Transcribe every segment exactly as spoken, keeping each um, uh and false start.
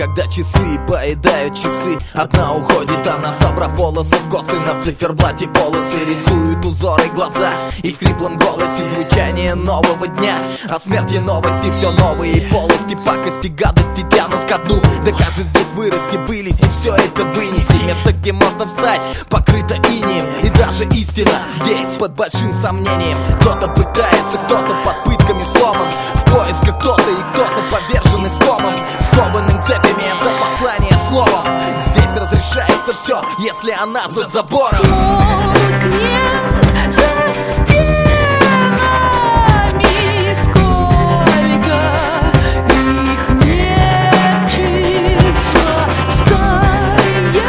когда часы поедают часы. Одна уходит, она, собрав волосы в косы, на циферблате полосы рисует узоры глаза. И в хриплом голосе звучание нового дня. О смерти новости, все новые полости, пакости, гадости тянут ко дну. Да как же здесь вырасти, вылезти, все это вынести. Место, где можно встать, покрыто инеем. И даже истина здесь под большим сомнением. Кто-то пытается, кто-то под пытками сломан. В поисках кто-то и кто-то поверженный сломом, скованным цепями это послание словом. Здесь разрешается все, если она за забором. Смолкнет за стенами, сколько их нет числа. Стая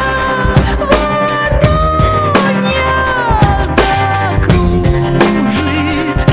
воронья закружит,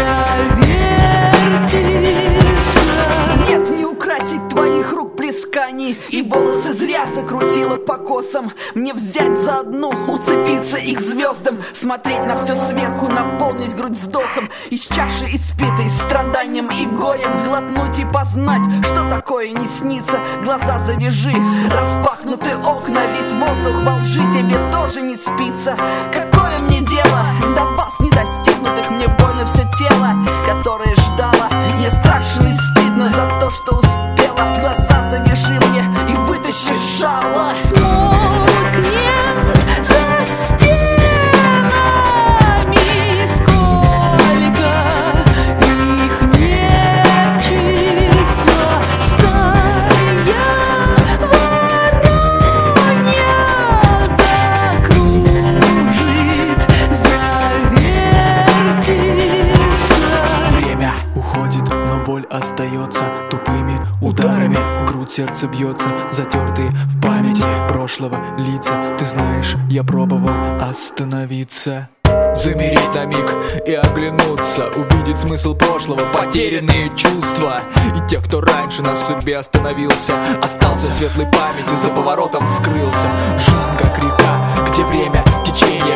завертится. Нет, не украсить твоих рук плесканий, и волосы зря закрутила по косам. Мне взять за одну, уцепиться и к звездам, смотреть на все сверху, наполнить грудь вздохом. Из чаши испитой страданием и горем глотнуть и познать, что такое не снится. Глаза завяжи, распахнуты окна, весь воздух во лжи, тебе тоже не спится. Какое мне дело до вас недостигнутых, мне больно все тело, которое ждало. Мне страшно и стыдно за то, что успела. Глаза завяжи мне и вытащи жало. Смолкнет за стенами, сколько их нет числа. Стая воронья закружит, завертится. Время уходит, но боль остается тупыми ударами. В грудь сердце бьется, затертые в памяти прошлого лица. Ты знаешь, я пробовал остановиться, замереть на миг и оглянуться, увидеть смысл прошлого, потерянные чувства. И те, кто раньше нас в судьбе остановился, остался в светлой памяти, за поворотом скрылся. Жизнь как река, где время течение